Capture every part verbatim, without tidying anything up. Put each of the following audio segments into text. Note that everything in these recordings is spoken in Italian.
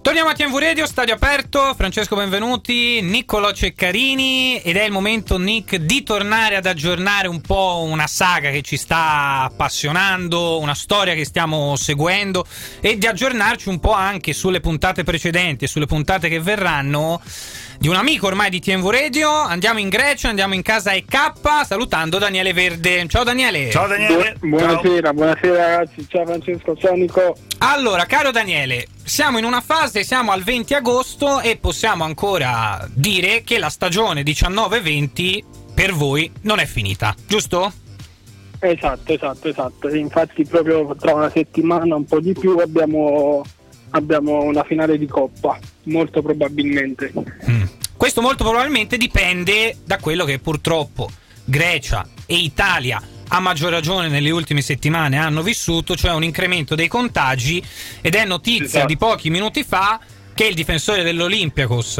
Torniamo a T M V Radio, stadio aperto, Francesco Benvenuti, Niccolò Ceccarini, ed è il momento, Nick, di tornare ad aggiornare un po' una saga che ci sta appassionando, una storia che stiamo seguendo, e di aggiornarci un po' anche sulle puntate precedenti e sulle puntate che verranno di un amico ormai di T M V Radio. Andiamo in Grecia, andiamo in casa E K, salutando Daniele Verde. Ciao Daniele. Ciao Daniele. Bu- buonasera, ciao. Buonasera ragazzi, ciao Francesco, ciao Nico. Allora, caro Daniele, siamo in una fase, siamo al venti agosto e possiamo ancora dire che la stagione diciannove venti per voi non è finita, giusto? Esatto, esatto, esatto. Infatti proprio tra una settimana, un po' di più, abbiamo, abbiamo una finale di Coppa, molto probabilmente. Mm. Questo molto probabilmente dipende da quello che purtroppo Grecia e Italia, a maggior ragione nelle ultime settimane, hanno vissuto, cioè un incremento dei contagi, ed è notizia esatto. di pochi minuti fa che il difensore dell'Olympiakos,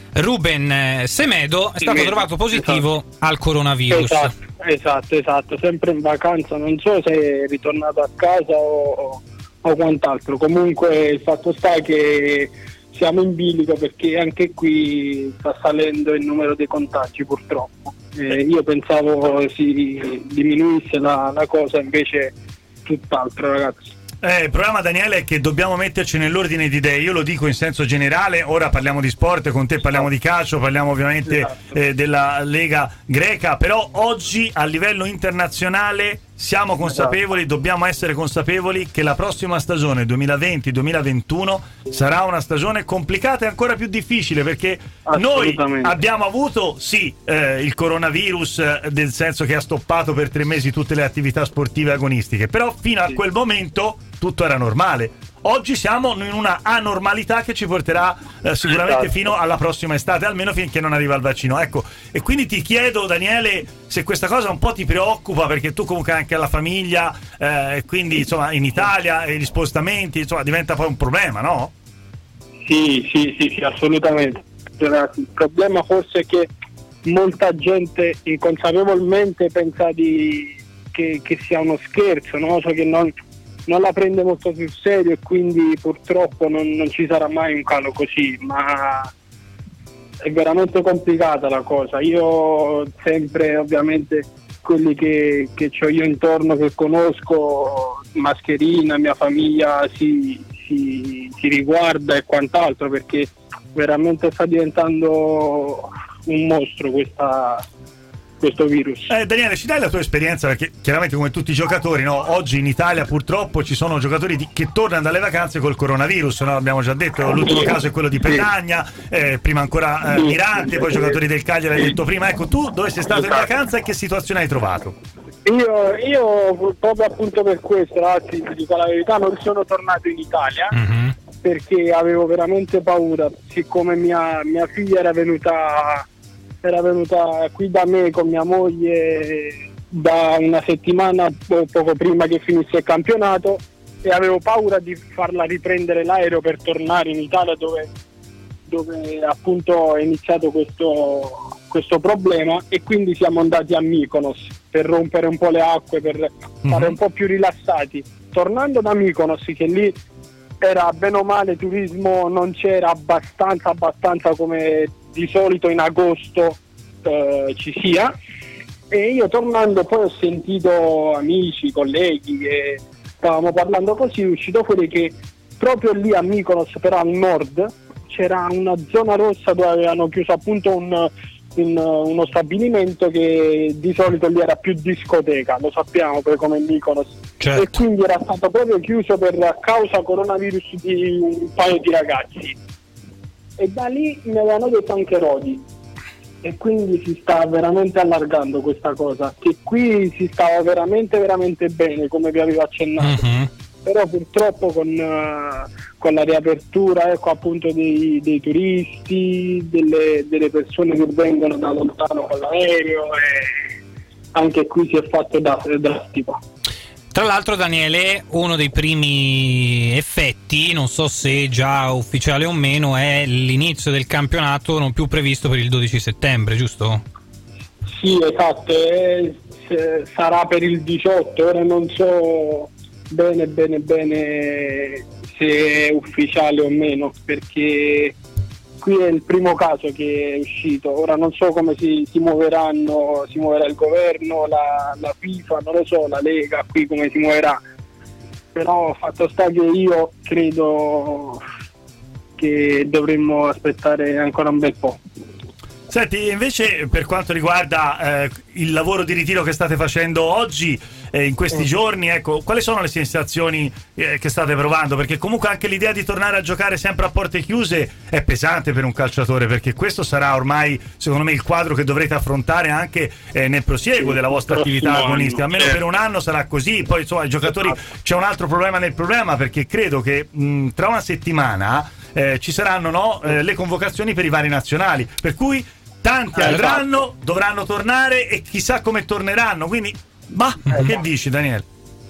Ruben Semedo, è stato Semedo. trovato positivo esatto. al coronavirus. Esatto, esatto, esatto, sempre in vacanza, non so se è ritornato a casa o, o quant'altro. Comunque il fatto sta che siamo in bilico perché anche qui sta salendo il numero dei contagi, purtroppo. Eh, io pensavo si diminuisse la, la cosa, invece tutt'altro, ragazzi. Eh, il problema, Daniele, è che dobbiamo metterci nell'ordine di idee. Io lo dico in senso generale, ora parliamo di sport, con te parliamo di calcio, parliamo ovviamente esatto. eh, della Lega greca, però oggi a livello internazionale siamo consapevoli, esatto. dobbiamo essere consapevoli che la prossima stagione duemilaventi duemilaventuno sarà una stagione complicata e ancora più difficile, perché noi abbiamo avuto sì eh, il coronavirus, eh, nel senso che ha stoppato per tre mesi tutte le attività sportive agonistiche, però fino a quel momento tutto era normale. Oggi siamo in una anormalità che ci porterà eh, sicuramente esatto. fino alla prossima estate, almeno finché non arriva il vaccino. Ecco, e quindi ti chiedo, Daniele, se questa cosa un po' ti preoccupa, perché tu comunque hai anche la famiglia, eh, quindi insomma in Italia, e gli spostamenti, insomma diventa poi un problema, no? Sì, sì, sì, sì, assolutamente. Il problema forse è che molta gente inconsapevolmente pensa di che, che sia uno scherzo, no? Cioè che non non la prende molto sul serio, e quindi purtroppo non, non ci sarà mai un calo così, ma è veramente complicata la cosa. Io sempre, ovviamente, quelli che, che ho io intorno, che conosco, mascherina, mia famiglia si, si, si riguarda e quant'altro, perché veramente sta diventando un mostro questa questo virus. Eh, Daniele, ci dai la tua esperienza, perché chiaramente come tutti i giocatori, no? Oggi in Italia purtroppo ci sono giocatori di, che tornano dalle vacanze col coronavirus, no? Abbiamo già detto, l'ultimo caso è quello di Petagna, eh, prima ancora eh, Mirante, poi giocatori del Cagliari, l'hai detto prima. Ecco, tu dove sei stato in vacanza e che situazione hai trovato? Io, io proprio appunto per questo, ragazzi, vi dico la verità, non sono tornato in Italia mm-hmm. perché avevo veramente paura, siccome mia, mia figlia era venuta era venuta qui da me con mia moglie da una settimana po- poco prima che finisse il campionato, e avevo paura di farla riprendere l'aereo per tornare in Italia, dove, dove appunto è iniziato questo, questo problema, e quindi siamo andati a Mykonos per rompere un po' le acque, per mm-hmm. fare un po' più rilassati. Tornando da Mykonos, che lì era bene o male turismo, non c'era abbastanza abbastanza come di solito in agosto eh, ci sia, e io tornando poi ho sentito amici, colleghi che stavamo parlando così, è uscito fuori che proprio lì a Mykonos, però al nord, c'era una zona rossa dove avevano chiuso appunto un, un, uno stabilimento che di solito lì era più discoteca, lo sappiamo poi come Mykonos, certo. E quindi era stato proprio chiuso per causa coronavirus di un paio di ragazzi. E da lì mi avevano detto anche Rodi, e quindi si sta veramente allargando questa cosa, che qui si stava veramente veramente bene, come vi avevo accennato, uh-huh. però purtroppo con, uh, con la riapertura, ecco, appunto dei, dei turisti, delle, delle persone che vengono da lontano con l'aereo, e anche qui si è fatto da, drastico. Tra l'altro, Daniele, uno dei primi effetti, non so se già ufficiale o meno, è l'inizio del campionato non più previsto per il dodici settembre, giusto? Sì, esatto, eh, sarà per il diciotto, ora non so bene bene bene se è ufficiale o meno, perché qui è il primo caso che è uscito. Ora non so come si, si muoveranno, si muoverà il governo, la, la FIFA, non lo so, la Lega qui come si muoverà, però fatto sta che io credo che dovremmo aspettare ancora un bel po'. Senti, invece per quanto riguarda eh, il lavoro di ritiro che state facendo oggi, eh, in questi giorni, ecco, quali sono le sensazioni eh, che state provando? Perché comunque anche l'idea di tornare a giocare sempre a porte chiuse è pesante per un calciatore, perché questo sarà ormai, secondo me, il quadro che dovrete affrontare anche eh, nel prosieguo della vostra attività agonistica. Almeno per un anno sarà così. Poi insomma i giocatori, c'è un altro problema nel problema, perché credo che mh, tra una settimana eh, ci saranno no, eh, le convocazioni per i vari nazionali, per cui tanti andranno, dovranno tornare e chissà come torneranno, quindi ma eh, che dici, Daniele?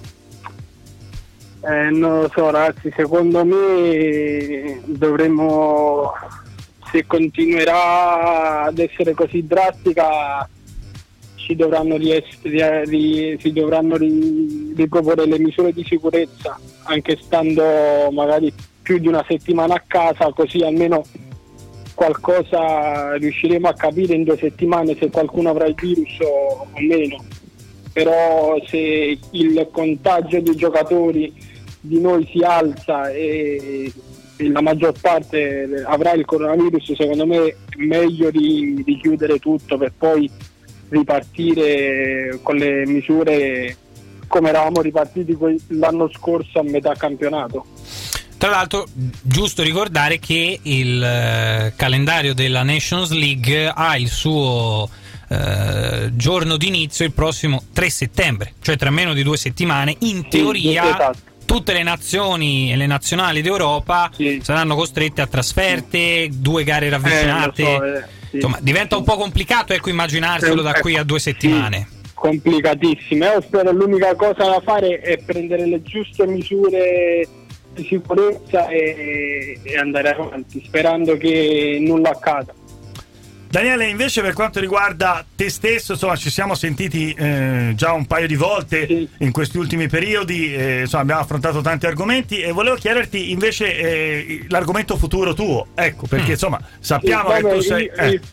Eh, non lo so ragazzi, secondo me dovremmo, se continuerà ad essere così drastica, ci dovranno ries- ri- ri- si dovranno ri- riproporre le misure di sicurezza, anche stando magari più di una settimana a casa, così almeno qualcosa riusciremo a capire in due settimane se qualcuno avrà il virus o, o meno. Però se il contagio dei giocatori di noi si alza e, e la maggior parte avrà il coronavirus, secondo me è meglio di, di chiudere tutto per poi ripartire con le misure come eravamo ripartiti l'anno scorso a metà campionato. Tra l'altro, giusto ricordare che il eh, calendario della Nations League ha il suo eh, giorno d'inizio il prossimo tre settembre, cioè tra meno di due settimane. In teoria, sì, esatto, tutte le nazioni e le nazionali d'Europa sì. saranno costrette a trasferte, due gare ravvicinate. Eh, so, eh, sì. Insomma, diventa un po' complicato, ecco, immaginarselo da qui a due settimane. Sì. Complicatissime. Io spero l'unica cosa da fare è prendere le giuste misure di sicurezza e, e andare avanti sperando che nulla accada. Daniele, invece per quanto riguarda te stesso, insomma ci siamo sentiti eh, già un paio di volte sì. in questi ultimi periodi, eh, insomma abbiamo affrontato tanti argomenti e volevo chiederti invece eh, l'argomento futuro tuo, ecco, perché mm. insomma sappiamo sì, che vabbè, tu sei io, eh.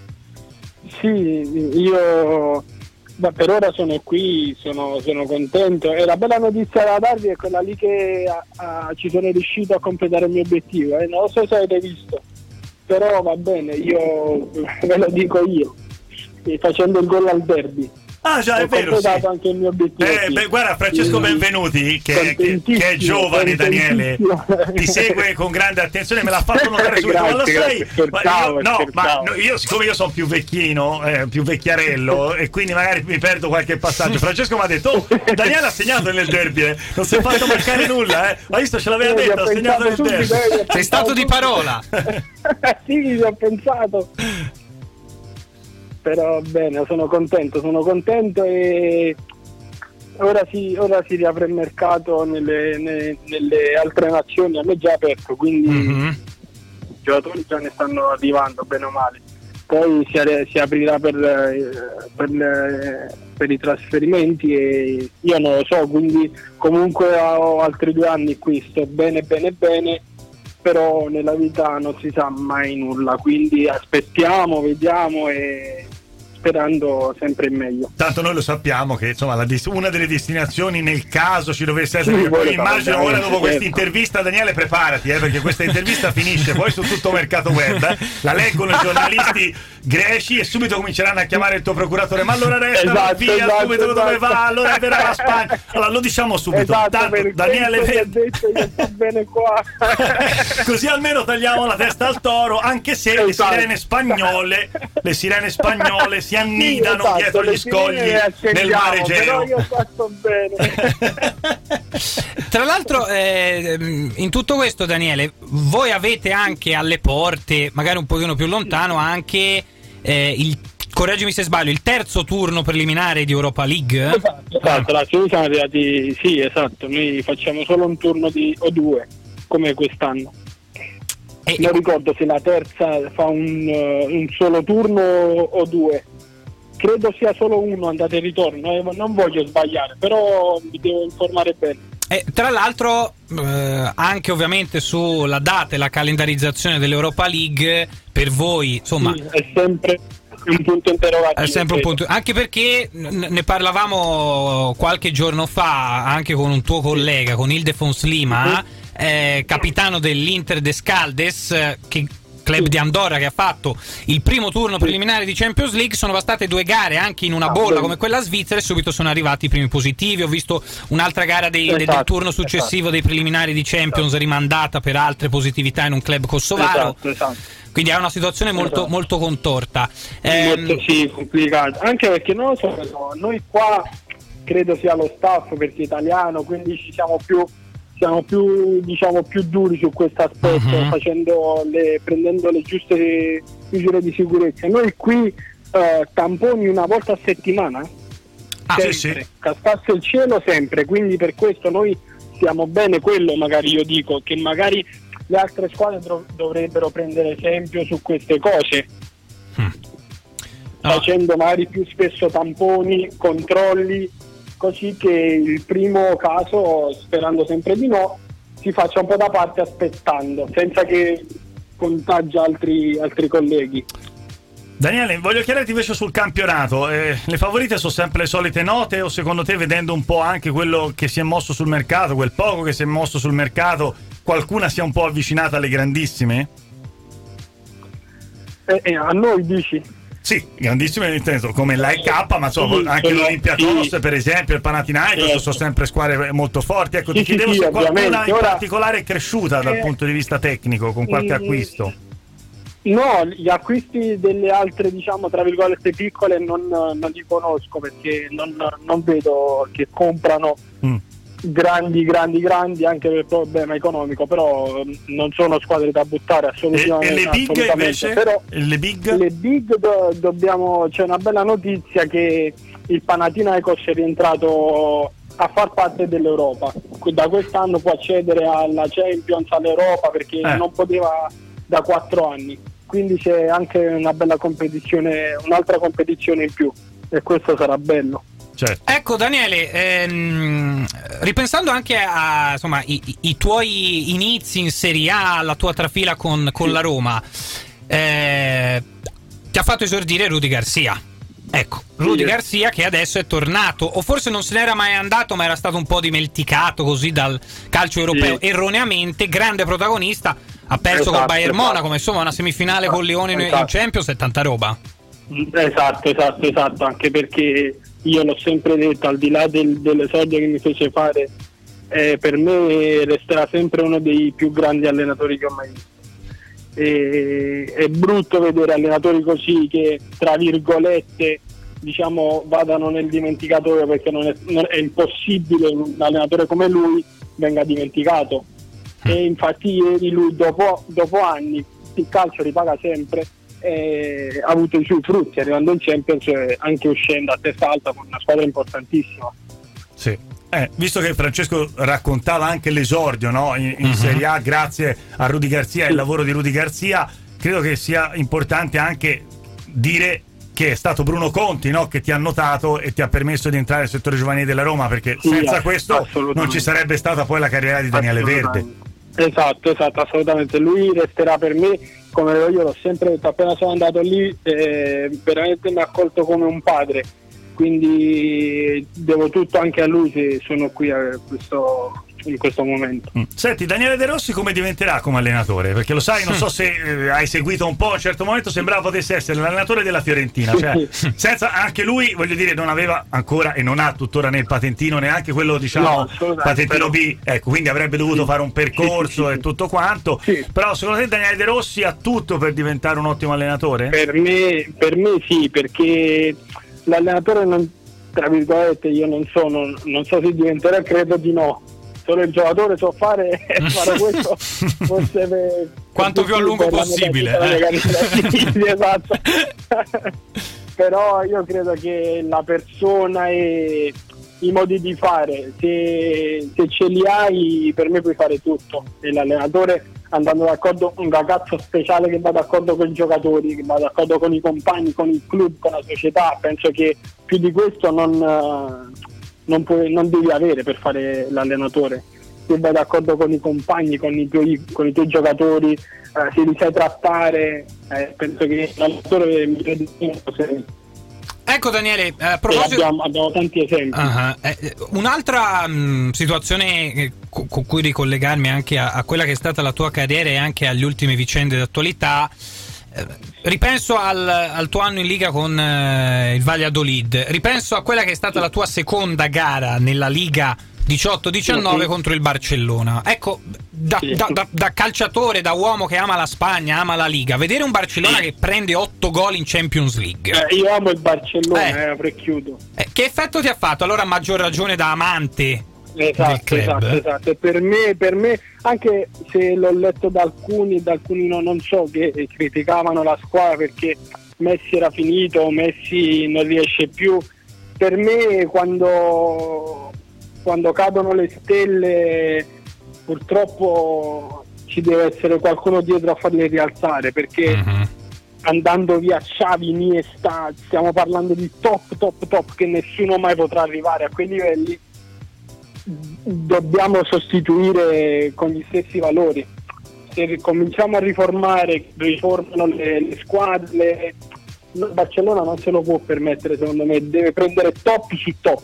sì, io ma per ora sono qui, sono, sono contento e la bella notizia da darvi è quella lì che a, a, ci sono riuscito a completare il mio obiettivo, eh. Non so se avete visto, però va bene, io ve lo dico io, facendo il gol al derby. Ah già, è vero, sì. Anche il mio obiettivo, eh, sì. beh, guarda, Francesco Benvenuti, che, che, che è giovane, Daniele, ti segue con grande attenzione, me l'ha fatto notare subito. Grazie, ma lo sai, grazie, ma io, no, ma no, io siccome io sono più vecchino, eh, più vecchiarello, e quindi magari mi perdo qualche passaggio. Francesco mi ha detto, oh, Daniele ha segnato nel derby, eh. non si è fatto mancare nulla, eh. Ma visto, ce l'aveva detto, ha segnato nel derby. Eh, sei stato di parola. Sì, ci ho pensato. Però bene, sono contento, sono contento e ora si, ora si riapre il mercato nelle, nelle, nelle altre nazioni, a me già aperto, quindi mm-hmm. i giocatori già ne stanno arrivando bene o male. Poi si, si aprirà per, per, per i trasferimenti e io non lo so, quindi comunque ho altri due anni qui, sto bene bene bene, però nella vita non si sa mai nulla, quindi aspettiamo, vediamo e sperando sempre in meglio. Tanto noi lo sappiamo che insomma la, una delle destinazioni nel caso ci dovesse essere, sì, poi immagino ora dopo questa intervista, Daniele, preparati eh, perché questa intervista finisce poi su tutto mercato web, eh. la leggono i giornalisti greci e subito cominceranno a chiamare il tuo procuratore, ma allora resta esatto, via esatto, subito esatto. dove va, allora verrà la Spagna, allora lo diciamo subito, esatto, tanto Daniele ha detto io sto bene qua. Così almeno tagliamo la testa al toro, anche se esatto. le sirene spagnole le sirene spagnole si annidano sì, esatto, dietro gli scogli nel mare Egeo. Però io fatto bene. Tra l'altro eh, in tutto questo, Daniele, voi avete anche alle porte, magari un pochino più lontano, anche eh, il, correggimi se sbaglio, il terzo turno preliminare di Europa League. Esatto, esatto, ah. Noi siamo arrivati, sì, esatto, noi facciamo solo un turno di o due come quest'anno. E non ricordo se la terza fa un, un solo turno o due. Credo sia solo uno andata e ritorno, eh, non voglio sbagliare, però mi devo informare bene. E tra l'altro eh, anche ovviamente sulla data e la calendarizzazione dell'Europa League per voi, insomma, sì, è sempre un punto interrogativo. È sempre un punto, anche perché ne parlavamo qualche giorno fa anche con un tuo collega, con Ildefons Lima, uh-huh. eh, capitano dell'Inter de Scaldes, che club di Andorra, che ha fatto il primo turno preliminare di Champions League. Sono bastate due gare anche in una bolla come quella svizzera e subito sono arrivati i primi positivi. Ho visto un'altra gara dei, esatto, del turno successivo esatto. dei preliminari di Champions esatto. rimandata per altre positività in un club kosovaro. Esatto, esatto. Quindi è una situazione molto, esatto. molto contorta. Molto eh, sì, complicata. Anche perché non so, noi qua credo sia lo staff, perché è italiano, quindi ci siamo più siamo più diciamo più duri su questo aspetto, uh-huh. facendo le, prendendo le giuste misure di sicurezza. Noi qui eh, tamponi una volta a settimana, ah, sempre, sì, sì. cascasse il cielo sempre, quindi per questo noi stiamo bene. Quello magari io dico che magari le altre squadre dov- dovrebbero prendere esempio su queste cose, hmm. no. facendo magari più spesso tamponi, controlli, così che il primo caso, sperando sempre di no, si faccia un po' da parte aspettando, senza che contagia altri, altri colleghi. Daniele, voglio chiederti invece sul campionato, eh, le favorite sono sempre le solite note, o secondo te, vedendo un po' anche quello che si è mosso sul mercato, quel poco che si è mosso sul mercato, qualcuna sia un po' avvicinata alle grandissime? Eh, eh, a noi dici? Sì, grandissime nel senso come l'A E K, ma insomma sì, anche l'Olympiacos, sì. per esempio, il Panathinaikos, certo. sono sempre squadre molto forti. Ecco, sì, ti chiedevo sì, se qualcuna in Ora, particolare è cresciuta eh, dal punto di vista tecnico con qualche mm, acquisto. No, gli acquisti delle altre, diciamo, tra virgolette piccole non, non li conosco, perché non, non vedo che comprano mm. grandi, grandi, grandi, anche per il problema economico, però non sono squadre da buttare assolutamente. E, e le big invece? Però le big? Le big do, dobbiamo, c'è una bella notizia che il Panathinaikos è rientrato a far parte dell'Europa. Da quest'anno può accedere alla Champions, all'Europa, perché eh. non poteva da quattro anni. Quindi c'è anche una bella competizione, un'altra competizione in più, e questo sarà bello. Certo. Ecco Daniele, ehm, ripensando anche a insomma i, i tuoi inizi in Serie A, la tua trafila con, con la Roma, eh, ti ha fatto esordire Rudy Garcia. Ecco, Rudy sì. Garcia che adesso è tornato, o forse non se n'era mai andato, ma era stato un po' dimenticato così dal calcio europeo, sì. erroneamente, grande protagonista, ha perso esatto, col Bayern esatto. Monaco, ma insomma una semifinale con Lione esatto. in Champions è tanta roba. Esatto, esatto, esatto, anche perché io l'ho sempre detto, al di là del, dell'esordio che mi fece fare, eh, per me resterà sempre uno dei più grandi allenatori che ho mai visto. E, è brutto vedere allenatori così che, tra virgolette, diciamo, vadano nel dimenticatoio, perché non è, non è impossibile un allenatore come lui venga dimenticato. E infatti ieri lui, dopo, dopo anni, il calcio ripaga sempre, eh, ha avuto i suoi frutti, arrivando in Champions, eh, anche uscendo a testa alta con una squadra importantissima. Sì. Eh, visto che Francesco raccontava anche l'esordio, no? in, in uh-huh. Serie A grazie a Rudy Garcia e il lavoro di Rudy Garcia, credo che sia importante anche dire che è stato Bruno Conti, no? che ti ha notato e ti ha permesso di entrare nel settore giovanile della Roma, perché sì, senza questo non ci sarebbe stata poi la carriera di Daniele Verde. Esatto, esatto, assolutamente. Lui resterà per me, come io l'ho sempre detto, appena sono andato lì, eh, veramente mi ha accolto come un padre, quindi devo tutto anche a lui se sono qui a questo, in questo momento. Mm. Senti, Daniele De Rossi come diventerà come allenatore? Perché lo sai, non so se eh, hai seguito un po', a un certo momento sembrava potesse essere l'allenatore della Fiorentina, cioè senza, anche lui, voglio dire, non aveva ancora e non ha tuttora né il patentino, neanche quello, diciamo, no, patentino B, ecco, quindi avrebbe dovuto sì. fare un percorso sì, sì, sì, e tutto quanto, sì. Però secondo te Daniele De Rossi ha tutto per diventare un ottimo allenatore? Per me, per me sì, perché l'allenatore non, tra virgolette, io non so, non, non so se diventerà, credo di no. Solo il giocatore so fare fare questo forse per, quanto più a lungo possibile, eh. Sì, esatto. Però io credo che la persona e i modi di fare, se, se ce li hai, per me puoi fare tutto, e l'allenatore, andando d'accordo, un ragazzo speciale che va d'accordo con i giocatori, che va d'accordo con i compagni, con il club, con la società, penso che più di questo non non, puoi, non devi avere per fare l'allenatore. Se vai d'accordo con i compagni, con i tuoi, con i tuoi giocatori, eh, se li sai trattare, eh, penso che l'allenatore mi crede sei. Ecco Daniele, a proposito... abbiamo, abbiamo tanti esempi. Uh-huh. Eh, un'altra mh, situazione eh, con, con cui ricollegarmi anche a, a quella che è stata la tua carriera e anche alle ultime vicende d'attualità, eh, ripenso al, al tuo anno in Liga con eh, il Valladolid, ripenso a quella che è stata la tua seconda gara nella Liga diciotto diciannove, sì, contro il Barcellona. Ecco, da, sì. da, da, da calciatore, da uomo che ama la Spagna, ama la Liga, vedere un Barcellona che prende otto gol in Champions League. Eh, io amo il Barcellona, eh, eh chiudo. Eh, che effetto ti ha fatto? Allora, a maggior ragione da amante esatto, del club. Esatto, esatto. E per me, per me, anche se l'ho letto da alcuni, da alcuni no, non so, che criticavano la squadra perché Messi era finito, Messi non riesce più. Per me, quando quando cadono le stelle, purtroppo ci deve essere qualcuno dietro a farle rialzare, perché uh-huh. andando via Xavi, Iniesta, stiamo parlando di top top top che nessuno mai potrà arrivare a quei livelli. Dobbiamo sostituire con gli stessi valori. Se cominciamo a riformare, riformano le, le squadre, il Barcellona non se lo può permettere, secondo me, deve prendere top su top.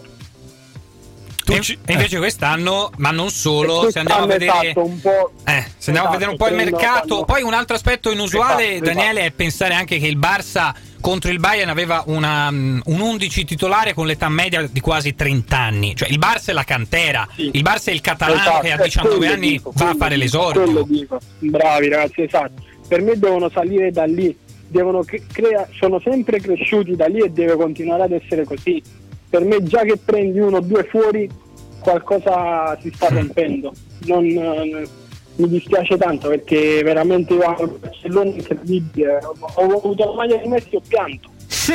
E invece quest'anno, ma non solo, se andiamo a vedere un po', eh, se andiamo esatto, a vedere un po' il mercato, quando... poi un altro aspetto inusuale, esatto, Daniele, esatto. è pensare anche che il Barça contro il Bayern aveva una, un undici titolare con l'età media di quasi trenta anni. Cioè il Barça è la cantera, sì. il Barça è il catalano esatto, che a diciannove anni dico, va a fare l'esordio. Quello dico. Bravi ragazzi, esatto. Per me devono salire da lì, devono crea- sono sempre cresciuti da lì e deve continuare ad essere così. Per me già che prendi uno o due fuori qualcosa si sta rompendo. Non, non, mi dispiace tanto perché veramente io amo il Barcellona incredibile. Ho avuto la maglia di Messi, ho pianto.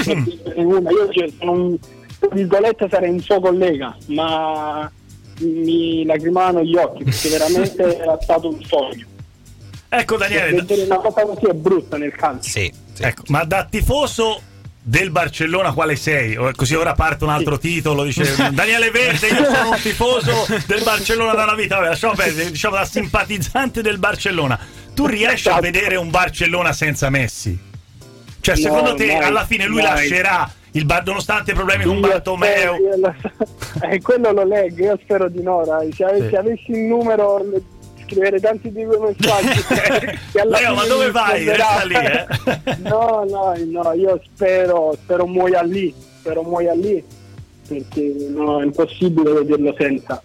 Io cioè, sono un, virgolette sarei un suo collega, ma mi lacrimavano gli occhi perché veramente era stato un sogno. Ecco Daniele, vedere una cosa così è brutta nel calcio. Sì, sì. Ecco, ma da tifoso del Barcellona quale sei? Così ora parte un altro sì. titolo, dice Daniele Verde, io sono un tifoso del Barcellona dalla vita. Vabbè, lasciamo perdere, diciamo da simpatizzante del Barcellona. Tu riesci a vedere un Barcellona senza Messi? Cioè, secondo no, te mai, alla fine lui mai. lascerà il bar, nonostante i problemi io con Bartomeu? E eh, quello lo leggo, io spero di no, dai. Se avessi, sì. avessi il numero, scrivere tanti di quei messaggi. Leo, ma dove vai? Resta lì, eh? No, no, no, io spero, spero muoia lì, spero muoia lì, perché no, è impossibile vederlo senza.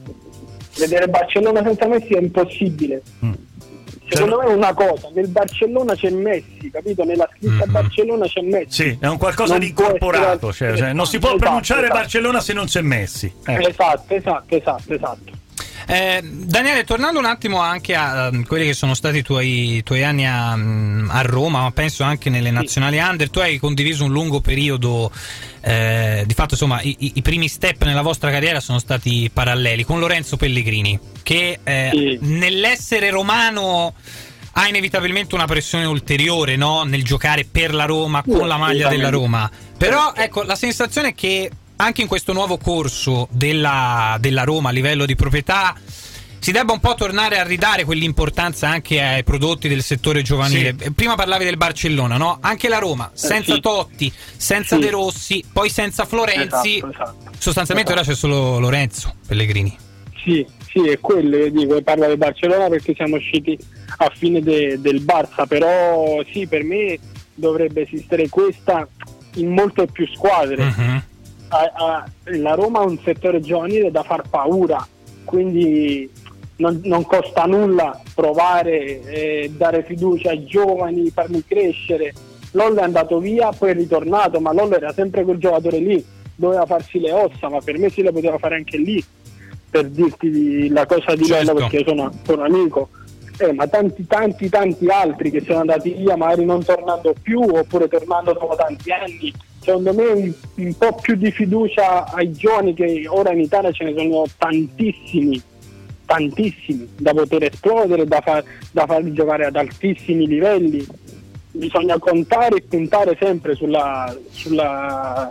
Vedere Barcellona senza Messi è impossibile. Mm. Secondo me è una cosa, nel Barcellona c'è Messi, capito? Nella scritta mm-hmm. Barcellona c'è Messi. Sì, è un qualcosa non di incorporato, cioè, cioè, non si può esatto, pronunciare esatto. Barcellona se non c'è Messi. Ecco. Esatto, esatto, esatto, esatto. Eh, Daniele, tornando un attimo anche a um, quelli che sono stati i tuoi, tuoi anni a, um, a Roma, ma penso anche nelle nazionali under, tu hai condiviso un lungo periodo, eh, di fatto insomma i, i primi step nella vostra carriera sono stati paralleli con Lorenzo Pellegrini, che eh, sì. nell'essere romano ha inevitabilmente una pressione ulteriore, no? Nel giocare per la Roma, con sì, la maglia della Roma, però ecco la sensazione è che anche in questo nuovo corso della, della Roma a livello di proprietà si debba un po' tornare a ridare quell'importanza anche ai prodotti del settore giovanile. Sì. Prima parlavi del Barcellona, no? Anche la Roma, senza eh, sì. Totti, senza sì. De Rossi, poi senza Florenzi, esatto, esatto. sostanzialmente esatto. ora c'è solo Lorenzo Pellegrini. Sì, sì, è quello, io dico, parlo del Barcellona perché siamo usciti a fine de, del Barça, però sì, per me dovrebbe esistere questa in molte più squadre. Uh-huh. A, a, la Roma ha un settore giovanile da far paura, quindi non, non costa nulla provare e dare fiducia ai giovani, farli crescere. Lollo è andato via, poi è ritornato, ma Lollo era sempre quel giocatore lì, doveva farsi le ossa, ma per me si le poteva fare anche lì, per dirti la cosa di certo. Lollo, perché io sono, sono amico. Eh, ma tanti tanti tanti altri che sono andati via magari non tornando più, oppure tornando dopo tanti anni. Secondo me un, un po' più di fiducia ai giovani, che ora in Italia ce ne sono tantissimi tantissimi da poter esplodere, da, far, da farli giocare ad altissimi livelli. Bisogna contare e puntare sempre sulla, sulla,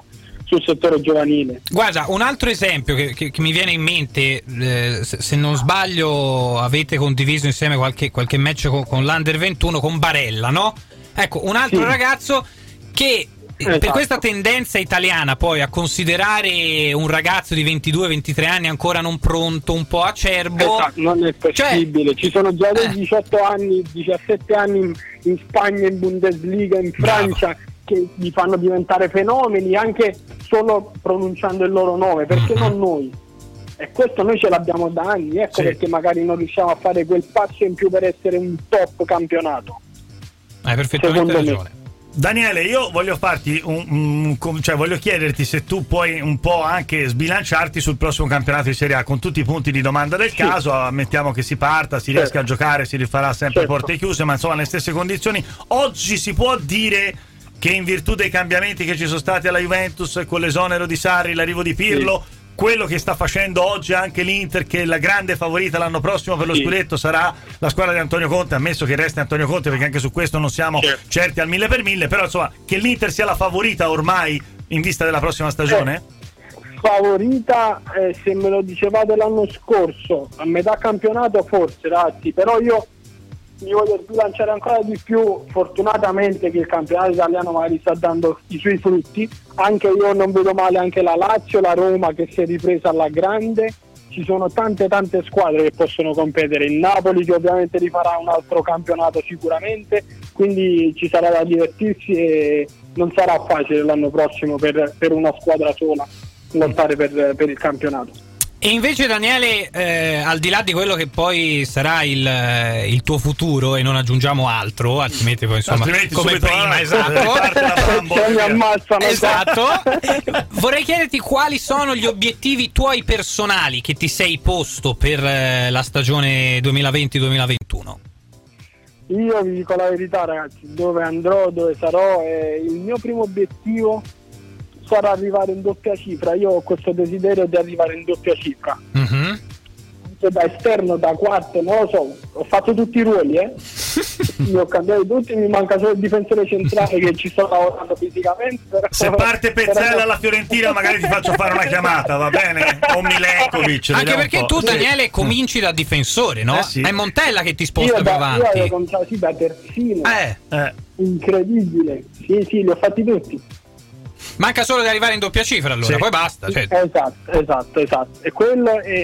sul settore giovanile. Guarda, un altro esempio che, che, che mi viene in mente, eh, se, se non sbaglio avete condiviso insieme qualche, qualche match con, con l'Under ventuno, con Barella, no? Ecco, un altro sì. ragazzo che esatto. per questa tendenza italiana poi a considerare un ragazzo di ventidue ventitré anni ancora non pronto, un po' acerbo, esatto, non è possibile, cioè, ci sono già dei eh. diciotto anni, diciassette anni in, in Spagna, in Bundesliga, in Francia, bravo. che li fanno diventare fenomeni anche solo pronunciando il loro nome, perché non noi? E questo noi ce l'abbiamo da anni, ecco sì. perché magari non riusciamo a fare quel passo in più per essere un top campionato. Hai perfettamente Secondo ragione. Me. Daniele, io voglio farti un, un cioè voglio chiederti se tu puoi un po' anche sbilanciarti sul prossimo campionato di Serie A con tutti i punti di domanda del sì. caso. Ammettiamo che si parta, si certo. riesca a giocare, si rifarà sempre certo. porte chiuse, ma insomma nelle stesse condizioni. Oggi si può dire che in virtù dei cambiamenti che ci sono stati alla Juventus con l'esonero di Sarri, l'arrivo di Pirlo, sì. quello che sta facendo oggi anche l'Inter, che è la grande favorita l'anno prossimo per lo sì. scudetto, sarà la squadra di Antonio Conte, ammesso che resti Antonio Conte, perché anche su questo non siamo certo. certi al mille per mille, però insomma che l'Inter sia la favorita ormai in vista della prossima stagione? Eh, favorita eh, se me lo dicevate l'anno scorso a metà campionato forse, ragazzi, però io mi voglio sbilanciare ancora di più. Fortunatamente che il campionato italiano magari sta dando i suoi frutti, anche io non vedo male anche la Lazio, la Roma che si è ripresa alla grande, ci sono tante tante squadre che possono competere, il Napoli che ovviamente rifarà un altro campionato sicuramente, quindi ci sarà da divertirsi e non sarà facile l'anno prossimo per, per una squadra sola lottare per, per il campionato. E invece Daniele, eh, al di là di quello che poi sarà il, il tuo futuro, e non aggiungiamo altro, altrimenti poi insomma altrimenti come prima, esatto, mi ammazzano, esatto. Vorrei chiederti quali sono gli obiettivi tuoi personali che ti sei posto per eh, la stagione duemilaventi duemilaventuno. Io vi dico la verità, ragazzi, dove andrò, dove sarò, eh, il mio primo obiettivo sarà arrivare in doppia cifra. Io ho questo desiderio di arrivare in doppia cifra, mm-hmm. anche da esterno, da quarto, non lo so, ho fatto tutti i ruoli, eh li ho cambiati tutti, mi manca solo il difensore centrale che ci sto lavorando fisicamente, però, se parte Pezzella però... alla Fiorentina magari ti faccio fare una chiamata, va bene? O Milenkovic, anche perché tu Daniele sì. cominci da difensore, no? Eh sì. È Montella che ti sposta più avanti. Io ho cominciato sì, da terzino, eh. Eh. incredibile, sì sì, li ho fatti tutti. Manca solo di arrivare in doppia cifra, allora, sì. poi basta. Cioè... Esatto, esatto, esatto. E quello è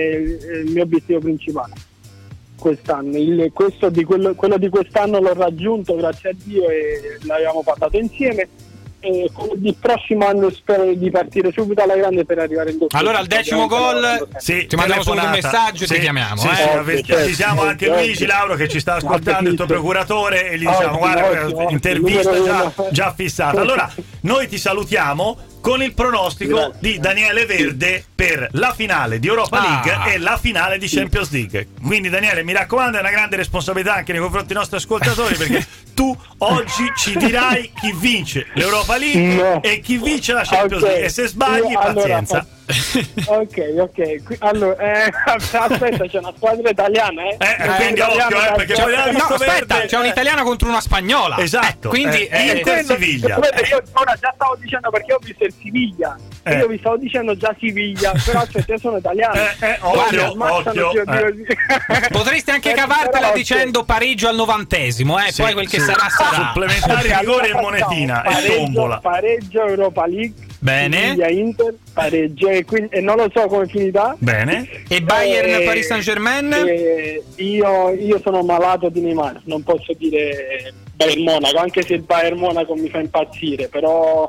il mio obiettivo principale quest'anno. Il, questo di quello, quello di quest'anno l'ho raggiunto, grazie a Dio, e l'abbiamo portato insieme. E il prossimo anno spero di partire subito alla grande per arrivare in doppia. Allora al decimo gol sì, ti mandiamo solo un messaggio e sì, ti chiamiamo. Sì, eh? sì, certo, avvisiamo certo, anche Luigi certo. Lauro che ci sta ascoltando, il tuo procuratore, e gli diciamo oh, guarda, oh, intervista oh, già, già fissata. Allora noi ti salutiamo con il pronostico Grazie. di Daniele Verde per la finale di Europa League ah. e la finale di Champions League. Quindi Daniele, mi raccomando, è una grande responsabilità anche nei confronti dei nostri ascoltatori, perché tu oggi ci dirai chi vince l'Europa League no. e chi vince la Champions okay. League, e se sbagli Io, pazienza. Allora, ok, ok. Allora, eh, aspetta, c'è una squadra italiana, eh? eh, eh quindi occhio, eh, perché poi no, aspetta, verde, c'è un'italiana contro una spagnola. Esatto. Eh, quindi eh, eh, Inter Siviglia. Io ora già stavo dicendo, perché ho visto il Siviglia. Eh. Io vi stavo dicendo già Siviglia, però aspetta, io sono italiano. Eh, eh, occhio, occhio. Eh. Potresti anche cavartela dicendo pareggio al novantesimo, eh? Sì, poi quel che sì. sarà sarà. Supplementari, rigore e monetina pareggio, e tombola. Pareggio Europa League. Bene. Inter, pareggio, e, quindi, e non lo so come finirà. Bene. E Bayern eh, Paris Saint-Germain? Eh, io, io sono malato di Neymar, non posso dire Bayern Monaco, anche se il Bayern Monaco mi fa impazzire, però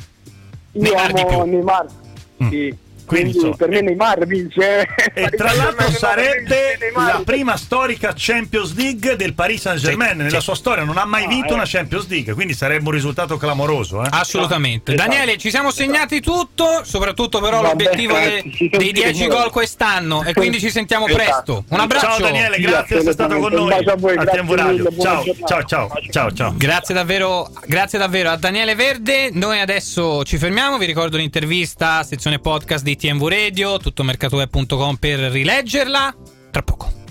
io Neymar amo Neymar. Mm. Sì. Quindi, Quindi per me Neymar vince. E tra l'altro sarebbe la prima storica Champions League del Paris Saint-Germain. Sì, nella sì. sua storia non ha mai vinto ah, eh. una Champions League, quindi sarebbe un risultato clamoroso, eh? Assolutamente. Esatto. Daniele, ci siamo segnati tutto, soprattutto però Vabbè, l'obiettivo eh, de, dei dieci gol quest'anno, e quindi ci sentiamo esatto. presto. Un abbraccio. Ciao Daniele, grazie per essere stato con noi a, voi, a Tempo Radio. Ciao, ciao, ciao, ciao, ciao. Grazie davvero, grazie davvero a Daniele Verde. Noi adesso ci fermiamo, vi ricordo l'intervista, sezione podcast di T M V Radio, tuttomercatoweb punto com per rileggerla. Tra poco.